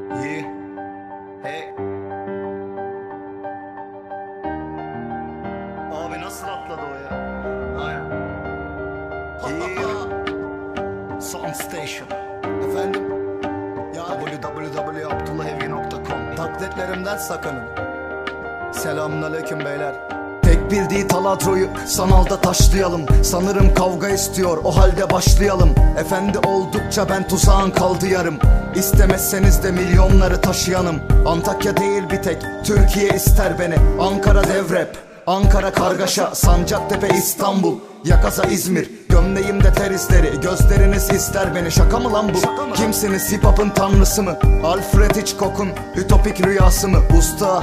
İyi. Hey. Abi nasıl atladı o ya? Aynen. İyi. Sound Station. Efendim? Ya www.abdullahevgi.com. Taklitlerimden sakının. Selamünaleyküm beyler. Tek bildiği taladroyu sanalda taşlayalım. Sanırım kavga istiyor, o halde başlayalım. Efendi oldukça ben tuzağın kaldı yarım. İstemezseniz de milyonları taşıyanım. Antakya değil bir tek Türkiye ister beni. Ankara devrep, Ankara kargaşa, Sancaktepe İstanbul, Yakaza İzmir. Gömleğimde ter izleri, gözleriniz ister beni. Şaka mı lan bu? Kimsiniz, hip hop'un tanrısı mı? Alfred Hitchcock'un ütopik rüyası mı? Usta,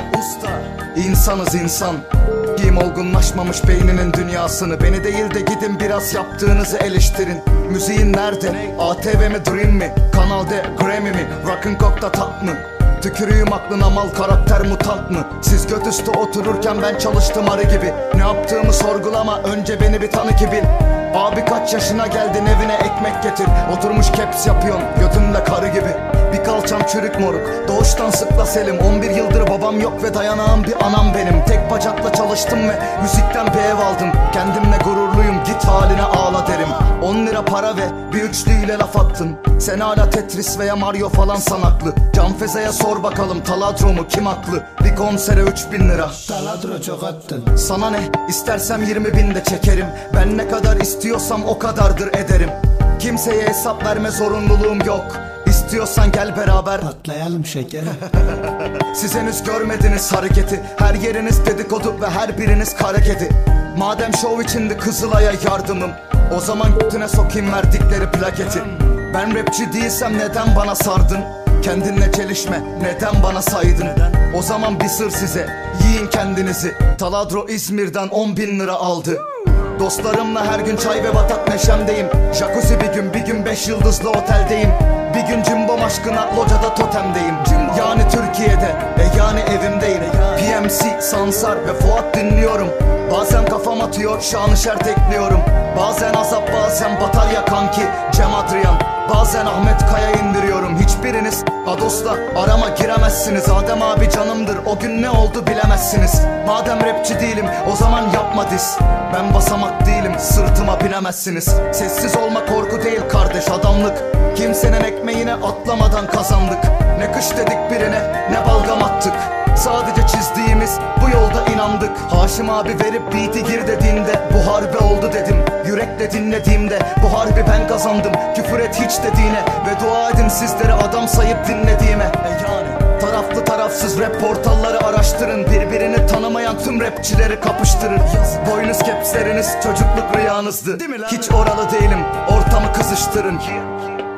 insanız insan. Kim olgunlaşmamış beyninin dünyasını. Beni değil de gidin biraz yaptığınızı eleştirin. Müziğin nerede? ATV mi, Dream mi? Kanal D, Grammy mi? Rock'n'Cock'ta tat mı? Tükürüğüm aklına mal, karakter mutant mı? Siz göt üstü otururken ben çalıştım arı gibi. Ne yaptığımı sorgulama, önce beni bir tanı ki bil. Abi kaç yaşına geldin, evine ekmek getir. Oturmuş caps yapıyorsun götünde karı gibi. Bir kalçam çürük moruk, doğuştan sıkla selim. 11 yıldır babam yok ve dayanağım bir anam benim. Tek bacakla çalıştım ve müzikten bir ev aldım. Kendimle gururluyum, git haline ağla derim. 10 lira para ve bir üçlüyle laf attın. Sen hala Tetris veya Mario falan sanaklı. Canfeze'ye sor bakalım taladro mu, kim haklı? Bir konsere 3000 lira. Taladro çok attın. Sana ne, istersem 20.000 de çekerim. Ben ne kadar istiyorsam o kadardır ederim. Kimseye hesap verme zorunluluğum yok. İstiyorsan gel beraber Patlayalım şekerim. Siz henüz görmediniz hareketi. Her yeriniz dedikodu ve her biriniz kara kedi. Madem şov içindi Kızılay'a yardımım, o zaman götüne sokayım verdikleri plaketi. Ben rapçi değilsem neden bana sardın? Kendinle çelişme, neden bana saydın? O zaman bir sır size, yiyin kendinizi. Taladro İzmir'den 10.000 lira aldı. Dostlarımla her gün çay ve batak neşemdeyim. Jacuzzi bir gün 5 yıldızlı oteldeyim. Bir gün cimbom aşkına locada totemdeyim. Yani Türkiye'de, yani evimdeyim. PMC, Sansar ve Fuat dinliyorum. Bazen kafam atıyor, Şanışer tekliyorum. Bazen Azap, bazen Batalya kanki Cem Adrian, bazen Ahmet Kaya indiriyorum. Hiçbiriniz Ados'la arama giremezsiniz. Adem abi canımdır, o gün ne oldu bilemezsiniz. Madem rapçi değilim, o zaman yapma diz. Ben basamak değilim, sırtıma binemezsiniz. Sessiz olma korku değil kardeş, adamlık. Kimsenin ekmeğine atlamadan kazandık. Ne kış dedik birine, ne balgam attık. Sadece çizdiğimiz bu yolda inandık. Haşim abi verip beat'i gir dediğinde bu harbi oldu dedim. Yürekle dinlediğimde bu harbi ben kazandım. Küfür et hiç dediğine ve dua edin sizleri adam sayıp dinlediğime. Yani taraflı tarafsız rap portalları araştırın. Birbirini tanımayan tüm rapçileri kapıştırın. Boynuz kepsleriniz çocukluk rüyanızdı. Hiç oralı değilim, ortamı kızıştırın.